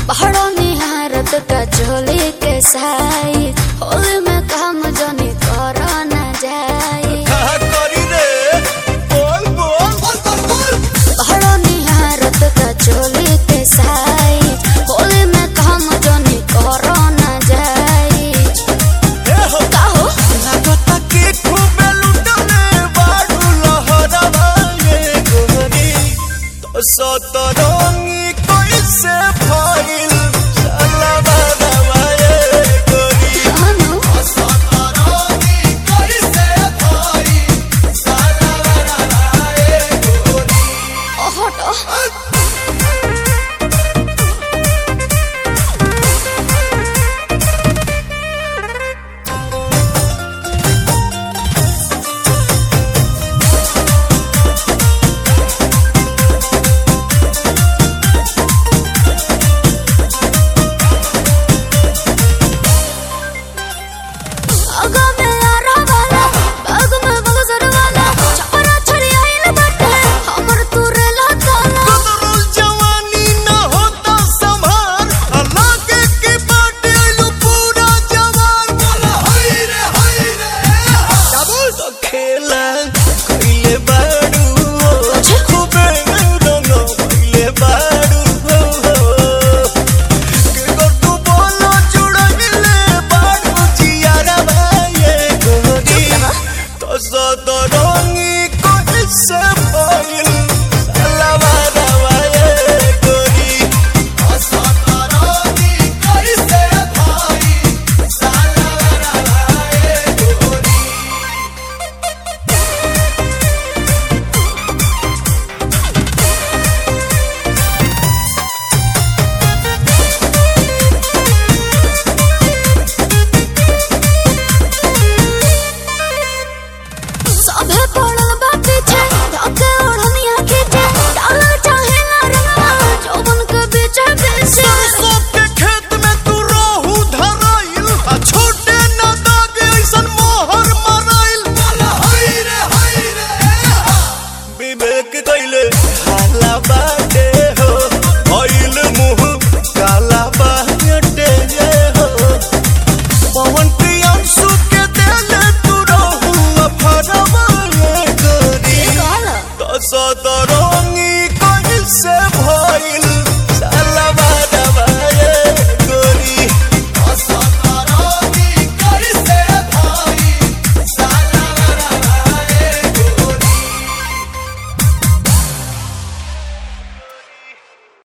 पहाड़ों निहारत का चोली के साई होली में काम जनी करो न जाई पहाड़ों निहारत का चोली के साई होली में काम जनी करो न जाई काहो लागता के खूबे लुटले बाडू लहरवा ये गोरी तो सतरंगी कैसे फाइल साला बाबा ये गोरी कानो सतरंगी कैसे फाइल साला बाबा ये गोरी हटो आगा में यारा वाला बाग में बगसर वाला छपरा छड़ी आइल बाटे हमर तोरे लाताला कदरुल जवानी न होता संभार लागे के बाटे आइलू पूरा जवान बोला हाय रे डबल तो खेला कइले बाडू खूबे रंग कइले बाडू के कर तू बोलो जुड़ले बाडू जियारा ये गोरी तो सदरंगी कैसे फाइल साला बाबा ये गोरी सदरंगी कैसे फाइल साला बाबा ये गोरी सभे पड़ल बा पीछे धके ओढ़निया खींचे डाला चाहे ना रंगवा जौवन के बीचे बीचे सरसों के खेत में तू रोहू धराइल आ छोटे न दागे ऐसन मोहर मराइल बोला हाय रे विवेक कइले हाला बाटे हो भइल मुँह